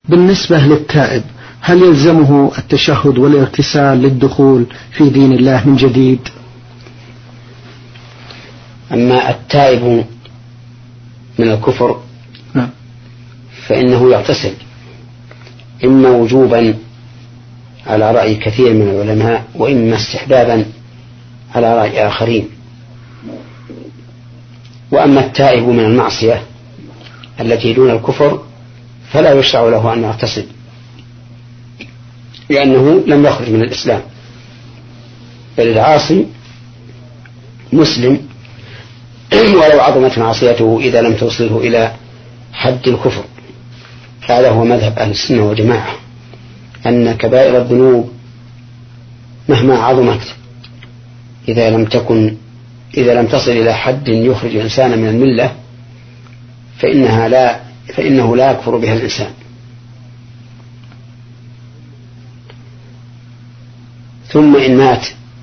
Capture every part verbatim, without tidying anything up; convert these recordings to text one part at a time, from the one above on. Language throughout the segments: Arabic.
بالنسبة للتائب هل يلزمه التشهد والارتسال للدخول في دين الله من جديد؟ أما التائب من الكفر فإنه يغتسل إما وجوبا على رأي كثير من العلماء وإما استحبابا على رأي آخرين. وأما التائب من المعصية التي دون الكفر فلا يشرع له أن يغتسل لأنه لم يخرج من الإسلام، بل العاصي مسلم ولو عظمت معصيته إذا لم توصله إلى حد الكفر. هذا هو مذهب أهل السنة والجماعة، أن كبائر الذنوب مهما عظمت إذا لم تكن إذا لم تصل إلى حد يخرج الإنسان من الملة فإنها لا فإنه لا يكفر بها الإنسان. ثم إن مات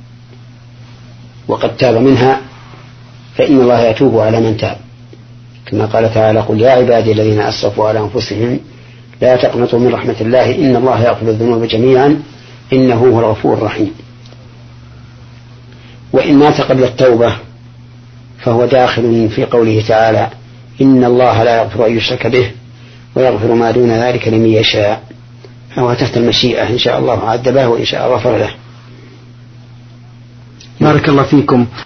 وقد تاب منها فإن الله يتوب على من تاب، كما قال تعالى: قل يا عبادي الذين أسرفوا على أنفسهم لا تقنطوا من رحمة الله إن الله يغفر الذنوب جميعا إنه هو الغفور الرحيم. وإن مات قبل التوبة فهو داخل في قوله تعالى: إن الله لا يغفر أن يشرك به ويغفر ما دون ذلك لمن يشاء، فهو تحت المشيئة، إن شاء الله عذبه وإن شاء غفر له. بارك الله فيكم.